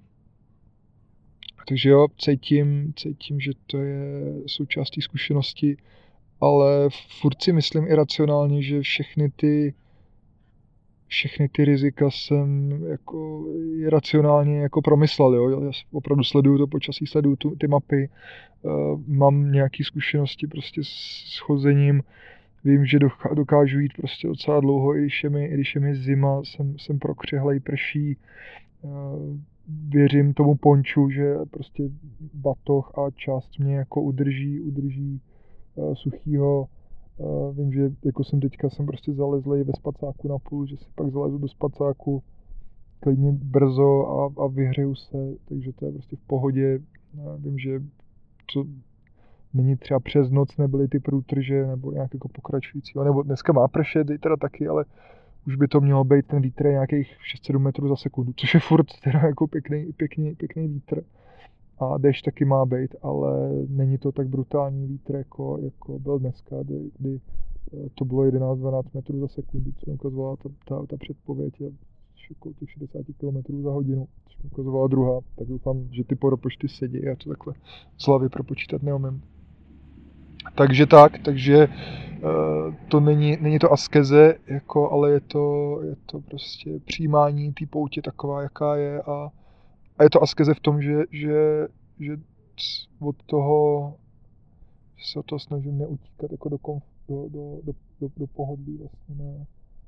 takže jo, cítím, cítím, že to je součástí zkušenosti, ale furt si myslím iracionálně, že všechny ty všechny ty rizika jsem jako racionálně jako promyslel, jo. Já opravdu sleduju to počasí, sleduju tu, ty mapy, uh, mám nějaké zkušenosti prostě s chozením, vím, že dokážu jít prostě docela dlouho, i když je mi, i když je mi zima, jsem, jsem prokřehlej, prší, uh, věřím tomu ponču, že prostě batoh a část mě jako udrží, udrží uh, suchýho. Uh, vím, že jako jsem teďka jsem prostě zalezlej ve spacáku na půl, že si pak zalezu do spacáku klidně brzo a, a vyhřeju se, takže to je prostě v pohodě. Uh, vím, že to není třeba přes noc nebyly ty průtrže nebo nějak jako pokračující, nebo dneska má pršet teda taky, ale už by to mělo být ten vítr nějakých šest sedm metrů za sekundu, což je furt teda jako pěkný, pěkný, pěkný vítr. A déšť taky má být, ale není to tak brutální vítr, jako, jako byl dneska, kdy, kdy to bylo jedenáct dvanáct metrů za sekundu, co mi ukazovala ta, ta, ta předpověď, je okolo těch šedesát kilometrů za hodinu, což mi ukazovala druhá, tak doufám, že ty poropočty sedí, já to takhle z hlavy propočítat neumím. Takže tak, takže uh, to není, není to askeze, jako, ale je to, je to prostě přijímání té poutě taková, jaká je a A je to askeze v tom, že, že, že od toho že se od toho snažím neutíkat jako do, komf, do, do, do, do, do pohodlí, vlastně ne,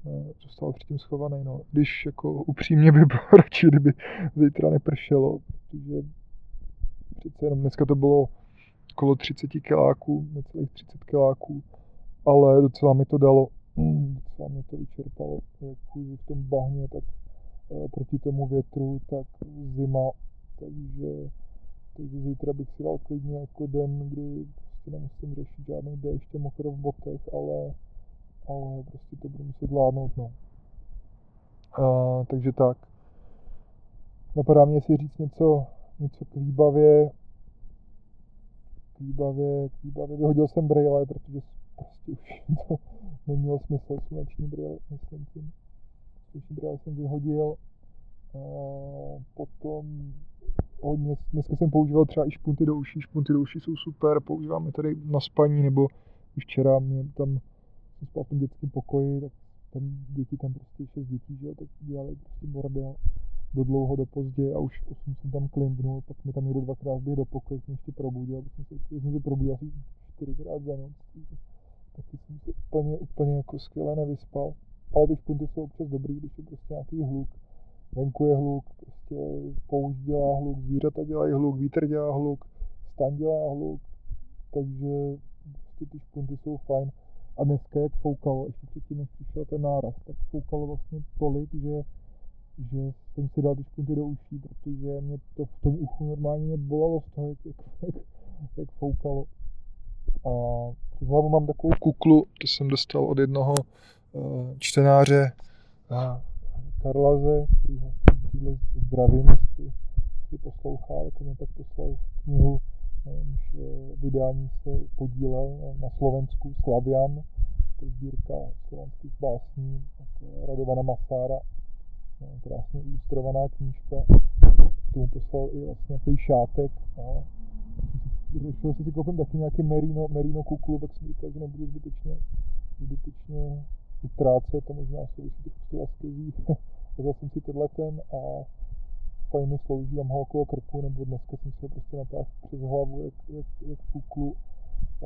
zůstal předtím schovaný. No. Když jako upřímně by bylo radši, kdyby zítra nepršelo, protože přece jenom dneska to bylo okolo třicet kiláků, necelých třicet kiláků, ale docela mi to dalo, mm, docela mě to vyčerpalo, jak chůzi v tom bahně, tak e, proti tomu větru, tak zima, takže, takže zítra bych si dal klidně jako den, kdy prostě nemusím řešit žádný déšť a mokro v botech, ale, ale prostě to budu muset zvládnout, no. A, takže tak. Napadá mě si říct něco, něco k výbavě, k výbavě, k výbavě. Vyhodil jsem brýle, protože prostě už to nemělo smysl, sluneční brýle, myslím tím. Sluneční brýle jsem vyhodil. A potom hodně, dneska jsem používal třeba i špunty do uší, špunty do uší jsou super, používám je tady na spaní, nebo i včera mě tam, jsem spal v tom dětském pokoji, tak tam děti, tam prostě šest dětí, že jo, tak dělali prostě bordel do dlouho, do pozdě a už osm jsem tam klimpnul, pak mi tam někdo dvakrát běh do pokoje, jsem ještě probudil, tak jsem se, jsem se probudil asi čtyřikrát za noc, taky jsem se úplně, úplně jako skvěle nevyspal, ale ty špunty jsou občas dobrý, když je prostě nějaký hluk, venku je hluk, prostě poušť dělá hluk, zvířata dělají hluk, vítr dělá hluk, stan dělá hluk, takže prostě ty špunty jsou fajn. A dneska jak foukalo, ještě předtím, než přišel ten náraz, tak foukalo vlastně tolik, že, že jsem si dal ty špunty do uší, protože mě to v tom uchu normálně bolelo z toho, jak, jak, jak, jak foukalo. A přes hlavu mám takovou kuklu, to jsem dostal od jednoho uh, čtenáře uh, Karlaze, který ho tímhle zdravím, jestli, jestli poslouchá, tak mi pak poslal knihu, jejímž vydání se podílel na Slovensku Slavian, to je sbírka slovanských básní od Radovana Masára, krásně ilustrovaná knížka, k tomu poslal i vlastně nějaký šátek a řešil si si koupím taky nějaký merino, merino kuklu, tak jsem říkal, že nebudu zbytečně, zbytečně utrácet, to možná souvisí těch s tou askezí. Vzal jsem si tenhle ten a fajn mi slouží, mám ho okolo krku, nebo dneska jsem si ho prostě natáhl přes hlavu, jak, jak, jak kuklu. A,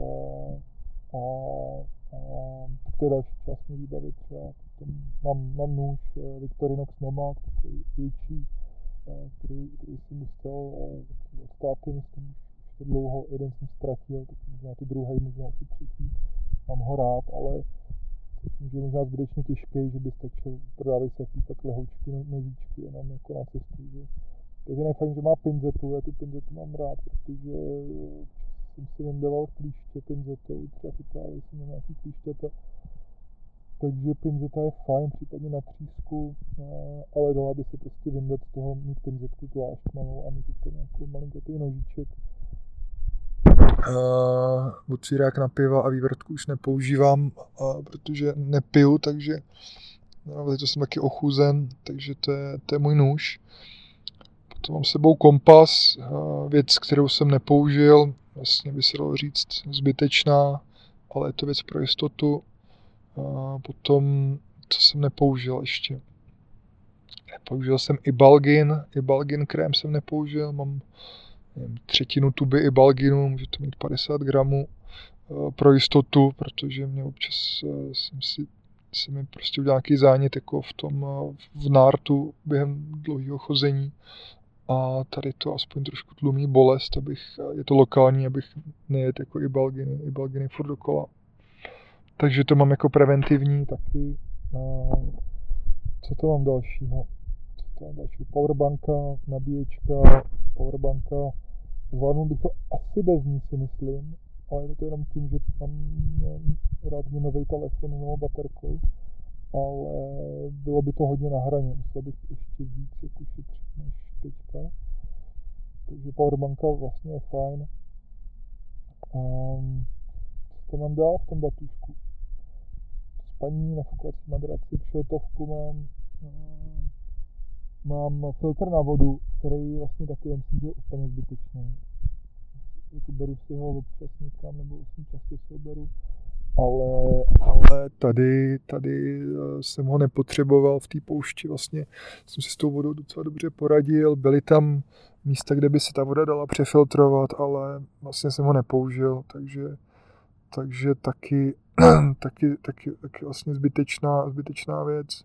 a, a tak to je další část mě výbavy třeba. Potom mám, mám nůž Victorinox Nomad, takový větší, který, který jsem dostal od státy, myslím, už to dlouho, jeden jsem ztratil, tak možná to druhý, možná už třetí. Mám ho rád, ale myslím, že je možná zbytečně těžký, že by stačil, prodávají se takový fakt lehoučky, nožičky jenom jako na cestu, že. Takže nejfajn, že má pinzetu, já tu pinzetu mám rád, protože jsem si vyndoval klíště pinzetou, třeba v Itálii jsem měl nějaký klíšťata, takže pinzeta je fajn, případně na třísku, ale dala by se prostě vyndat z toho, mít pinzetku zvlášť malou a mít úplně nějakou malinkatý nožiček. Uh, bucírák na piva a vývrtku už nepoužívám, uh, protože nepiju, takže no, to jsem taky ochuzen, takže to je, to je můj nůž. Potom mám s sebou kompas, uh, věc, kterou jsem nepoužil, vlastně by se dalo říct zbytečná, ale je to věc pro jistotu. Uh, potom, co jsem nepoužil ještě. Nepoužil jsem Ibalgin, Ibalgin krém jsem nepoužil, mám nevím, třetinu tuby Ibalginu, může to mít padesát gramů uh, pro jistotu, protože mě občas uh, jsem si, se mi prostě udělal nějaký zánět jako v tom uh, v nártu během dlouhého chození a tady to aspoň trošku tlumí bolest, abych, je to lokální, abych nejet jako Ibalginy, Ibalginy furt dokola. Takže to mám jako preventivní taky. Uh, co to mám dalšího? Co to mám dalšího? Powerbanka, nabíječka, powerbanka. Zvládnul bych to asi bez ní, si myslím, ale je to jenom tím, že mám rád mě nový telefon s novou baterkou, ale bylo by to hodně na hraně, musel bych ještě víc jako šetřit než teďka. Takže powerbanka vlastně je fajn. Um, co to mám dál v tom batušku? Spaní, nafukovací madraci, kšeltovku mám. Um, Mám filtr na vodu, který vlastně taky myslím, že je úplně zbytečný. Jako beru si ho občas někam, nebo vlastně často si ho beru. Ale, ale tady, tady jsem ho nepotřeboval v té poušti. Vlastně jsem si s tou vodou docela dobře poradil. Byly tam místa, kde by se ta voda dala přefiltrovat, ale vlastně jsem ho nepoužil, takže, takže taky, taky, taky, taky vlastně zbytečná, zbytečná věc.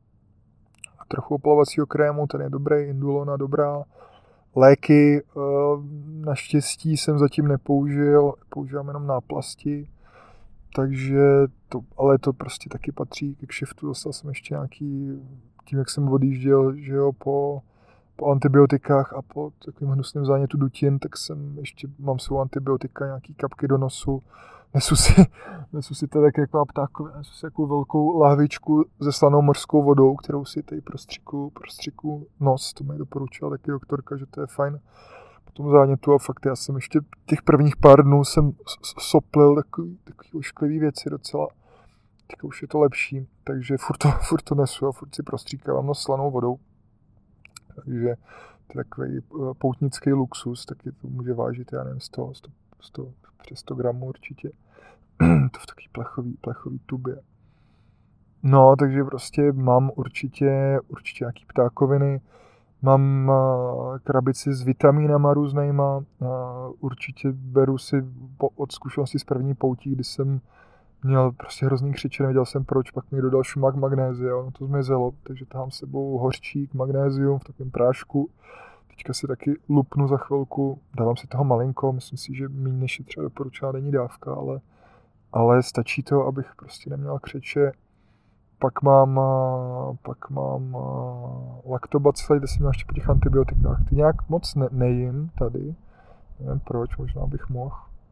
A trochu oplavacího krému, ten je dobrý, Indulona dobrá. Léky naštěstí jsem zatím nepoužil, používám jenom náplasti, takže to, ale to prostě taky patří ke kšeftu. Dostal jsem ještě nějaký, tím jak jsem odjížděl, že jo, po, po antibiotikách a po takovým hnusným zánětu dutin, tak jsem ještě, mám svou antibiotika, nějaký kapky do nosu, nesu si, nesu si to tak jako ptákové, nesu si jako velkou lahvičku se slanou mořskou vodou, kterou si tady prostřiku, prostřiku nos, to mi doporučila taky doktorka, že to je fajn po tom zánětu a fakt já jsem ještě těch prvních pár dnů jsem soplil takový, takový ošklivý věci docela, teďka už je to lepší, takže furt to, furt to nesu a furt si prostříkávám nos slanou vodou, takže to je takový poutnický luxus, taky to může vážit, já nevím, sto, sto, sto, přes sto gramů určitě, to v takový plechový, plechový tubě. No, takže prostě mám určitě, určitě nějaký ptákoviny, mám krabici s vitamínama různýma, určitě beru si od zkušenosti z první poutí, kdy jsem měl prostě hrozný křiče, nevěděl jsem proč, pak mi dodal šumak magnézia, no to zmizelo, takže tahám s sebou hořčík, magnézium v takovém prášku. Teďka si taky lupnu za chvilku, dávám si toho malinko, myslím si, že méně než je třeba doporučená denní dávka, ale, ale stačí to, abych prostě neměl křeče. Pak mám, pak mám laktobacily, kde jsem měl ještě po těch antibiotikách. Ty nějak moc ne, nejím tady, nevím proč, možná bych mohl.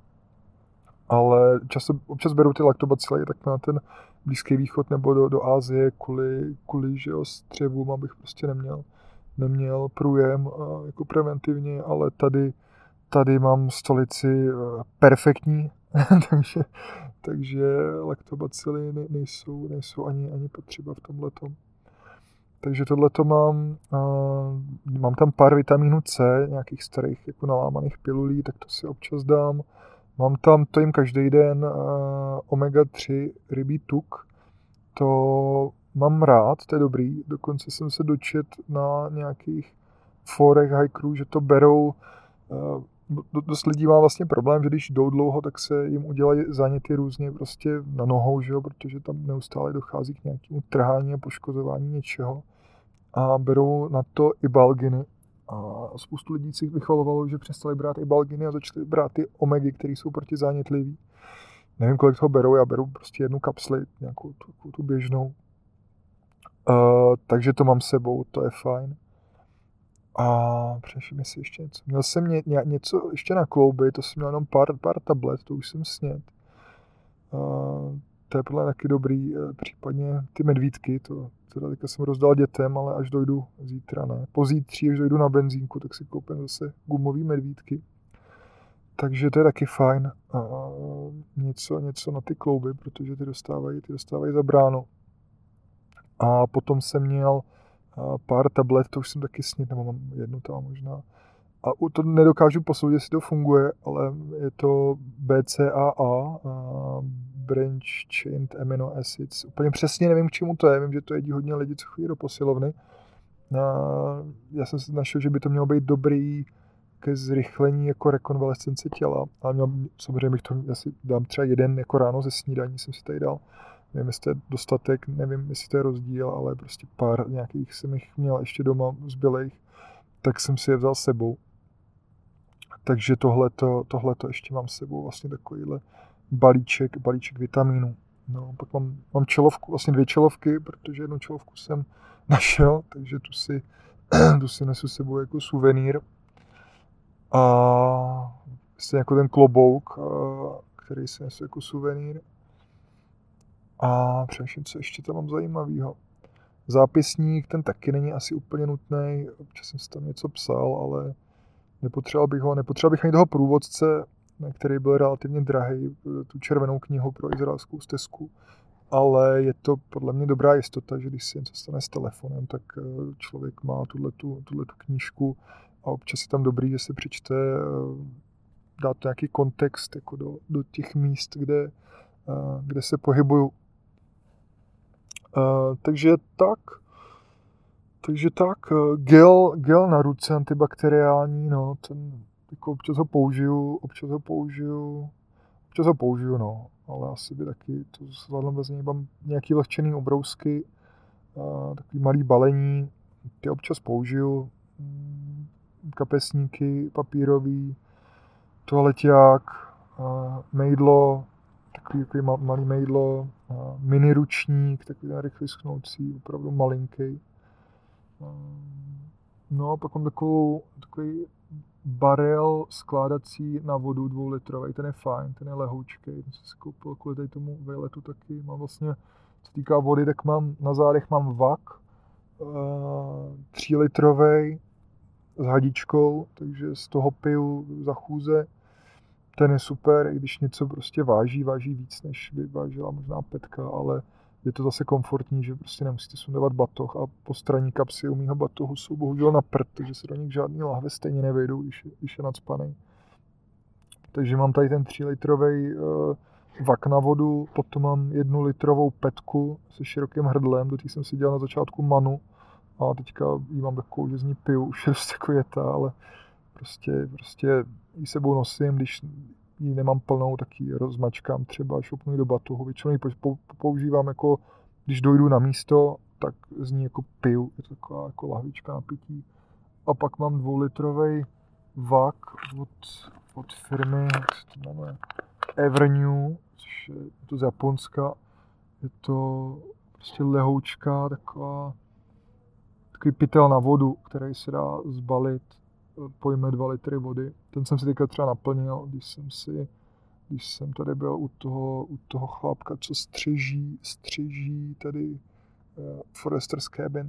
Ale často, občas beru ty laktobacily tak na ten Blízký východ nebo do, do Asie kvůli, kvůli že jo, střevům, abych prostě neměl, neměl průjem jako preventivně, ale tady, tady mám stolici perfektní, takže, takže laktobacily nejsou, nejsou ani, ani potřeba v tomhletom. Takže tohleto mám, uh, mám tam pár vitamínů C, nějakých starých jako nalámaných pilulí, tak to si občas dám. Mám tam, to jim každý den, uh, omega tři rybí tuk, to mám rád, to je dobrý, dokonce jsem se dočet na nějakých forech hajkrů, že to berou, uh, dost lidí má vlastně problém, že když jdou dlouho, tak se jim udělají záněty různě prostě na nohou, že jo, protože tam neustále dochází k nějakému trhání a poškozování něčeho. A berou na to ibalginy. A spoustu lidí si vychvalovalo, že přestali brát ibalginy a začali brát ty omegy, které jsou protizánětlivý. Nevím, kolik toho berou, já beru prostě jednu kapsli, nějakou tu, tu běžnou. Uh, takže to mám s sebou, to je fajn. A přeším si ještě něco. Měl jsem ně, ně, něco ještě na klouby, to jsem měl jenom pár, pár tablet, to už jsem sněd. Uh, to je podle mě taky dobrý, případně ty medvídky, to teda teďka jsem rozdal dětem, ale až dojdu zítra, ne. Pozítří, až dojdu na benzínku, tak si koupím zase gumový medvídky. Takže to je taky fajn. Uh, něco, něco na ty klouby, protože ty dostávají, ty dostávají za bráno. A potom jsem měl pár tablet, to už jsem taky sněd, nebo mám jednu tam možná. A to nedokážu posoudit, jestli to funguje, ale je to B C A A, Branch Chained Amino Acids. Úplně přesně nevím, k čemu to je, vím, že to jedí hodně lidí, co chodí do posilovny. Já jsem si našel, že by to mělo být dobrý ke zrychlení jako rekonvalescence těla, ale měl, samozřejmě bych to, já si dám třeba jeden jako ráno ze snídaní, jsem si tady dal. Nevím, jestli to je dostatek, nevím, jestli to je rozdíl, ale prostě pár nějakých jsem jich měl ještě doma zbylejch, tak jsem si je vzal s sebou. Takže tohleto, tohleto ještě mám s sebou vlastně takovýhle balíček, balíček vitamínů. No, pak mám, mám čelovku, vlastně dvě čelovky, protože jednu čelovku jsem našel, takže tu si, tu si nesu s sebou jako suvenýr. A stejně jako ten klobouk, který si nesu jako suvenýr. A především, co ještě tam mám zajímavého. Zápisník, ten taky není asi úplně nutný, občas jsem si tam něco psal, ale nepotřeboval bych ho, nepotřeboval bych ani toho průvodce, který byl relativně drahý, tu červenou knihu pro izraelskou stezku, ale je to podle mě dobrá jistota, že když si něco stane s telefonem, tak člověk má tuhletu, tuhletu knížku a občas je tam dobrý, že se přečte, dá to nějaký kontext jako do, do těch míst, kde, kde se pohybuju. Uh, takže tak, takže tak, gel, gel na ruce antibakteriální, no, ten, jako občas ho použiju, občas ho použiju, občas ho použiju, no, ale asi by taky to zvládnu bez něj. Mám nějaký vlhčený obrousky, a takový malý balení, ty občas použiju, kapesníky papírový, toaleťák, mejdlo, takový, takový malý mejdlo, mini ručník, takový ten rychle schnoucí, opravdu malinký. No a pak mám takovou, takový barel skládací na vodu dvoulitrový, ten je fajn, ten je lehoučkej, ten jsem si koupil kvůli tady tomu vejletu taky. Mám vlastně, co týká vody, tak mám na zádech mám vak, třílitrový s hadičkou, takže z toho piju za chůze. Ten je super, i když něco prostě váží, váží víc, než by vážila možná petka, ale je to zase komfortní, že prostě nemusíte sundávat batoh a postranní kapsy u mýho batohu jsou bohužel na prd, takže se do nich žádný lahve stejně nevejdou, když je, když je nacpaný. Takže mám tady ten třílitrový uh, vak na vodu, potom mám jednu litrovou petku se širokým hrdlem, do té jsem si dělal na začátku manu a teďka jí mám takovou, že z ní piju, už je dost jako jeta, ale prostě, prostě ji sebou nosím, když ji nemám plnou, tak ji rozmačkám třeba, šoupnu ji do batohu, většinou ji používám jako, když dojdu na místo, tak z ní jako piju, je to taková jako lahvička na pití. A pak mám dvoulitrový vak od, od firmy, jak se to jmenuje, Evernew, což je to z Japonska, je to prostě lehoučka, taková, takový pytel na vodu, který se dá zbalit, pojme dva litry vody. Ten jsem si teďka třeba naplnil, když jsem si, když jsem tady byl u toho, u toho chlápka, co střeží, střeží tady uh, Forester's Cabin.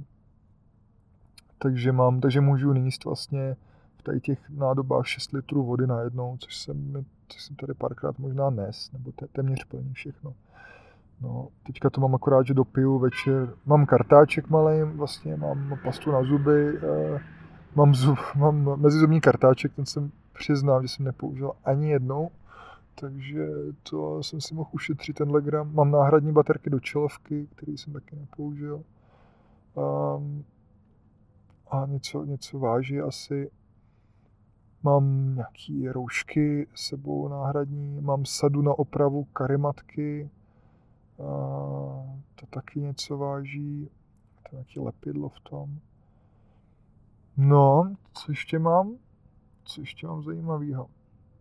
Takže mám, takže můžu níst vlastně v tady těch nádobách šest litrů vody najednou, což jsem, což jsem tady párkrát možná nes, nebo te, téměř plný všechno. No, teďka to mám akorát, že dopiju večer. Mám kartáček malý, vlastně mám pastu na zuby, uh, Mám, zub, mám mezizubní kartáček, ten jsem přiznám, že jsem nepoužil ani jednou, takže to jsem si mohl ušetřit tenhle gram. Mám náhradní baterky do čelovky, který jsem taky nepoužil. Um, a něco, něco váží asi. Mám nějaký roušky s sebou náhradní, mám sadu na opravu karimatky, a to taky něco váží, to je nějaký lepidlo v tom. No, co ještě mám? Co ještě mám zajímavého?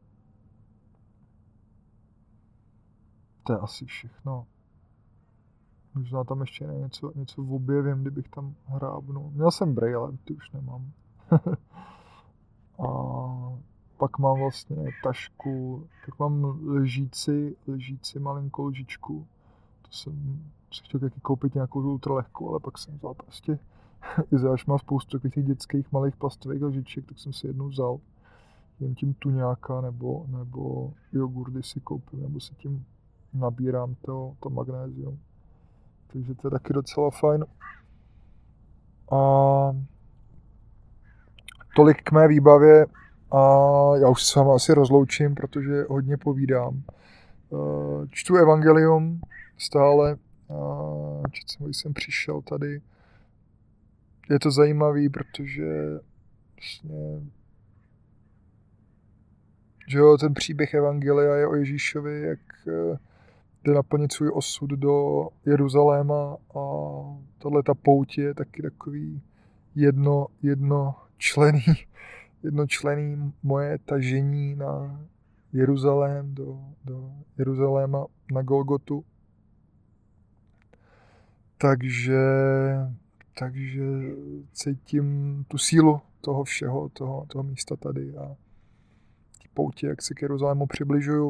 To je asi všechno. Možná tam ještě něco, něco objevím, kdybych tam hrábnul. Měl jsem brejle, ty už nemám. A pak mám vlastně tašku, tak mám lžíci, lžíci malinkou lžičku. To jsem si chtěl taky koupit nějakou ultralehkou, ale pak jsem vzal prostě Izáš má spoustu těch dětských malých plastových lžiček, tak jsem si jednou vzal. Jem tím tuňáka nebo, nebo jogurty si koupím, nebo si tím nabírám to, to magnézium. Takže to je taky docela fajn. A tolik k mé výbavě a já už se s vámi asi rozloučím, protože hodně povídám. Čtu evangelium stále, četl jsem, když jsem přišel tady. Je to zajímavý, protože vlastně, že jo, ten příběh evangelia je o Ježíšovi, jak jde naplnit svůj osud do Jeruzaléma a tato pouť je taky takový jedno, jednočlenný, jednočlenný moje tažení na Jeruzalém, do, do Jeruzaléma na Golgotu. Takže Takže cítím tu sílu toho všeho, toho, toho místa tady a ty poutě, jak se k Jeruzalému přibližuju.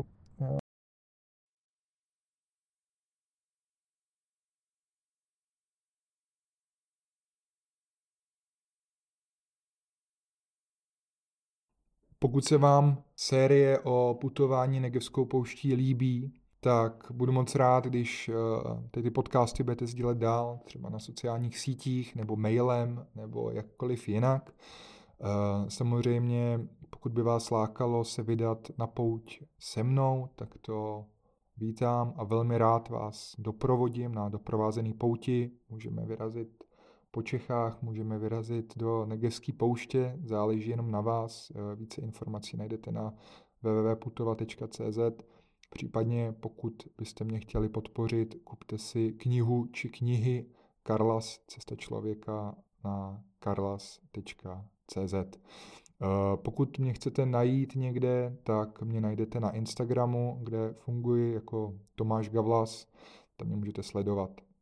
Pokud se vám série o putování Negevskou pouští líbí, tak budu moc rád, když ty, ty podcasty budete sdílet dál, třeba na sociálních sítích, nebo mailem, nebo jakkoliv jinak. Samozřejmě, pokud by vás lákalo se vydat na pouť se mnou, tak to vítám a velmi rád vás doprovodím na doprovázený pouti. Můžeme vyrazit po Čechách, můžeme vyrazit do Negevské pouště, záleží jenom na vás. Více informací najdete na w w w tečka putovat tečka c z Případně pokud byste mě chtěli podpořit, kupte si knihu či knihy Karlas, Cesta člověka na karlas tečka cé zet. Pokud mě chcete najít někde, tak mě najdete na Instagramu, kde funguji jako Tomáš Gavlas, tam mě můžete sledovat.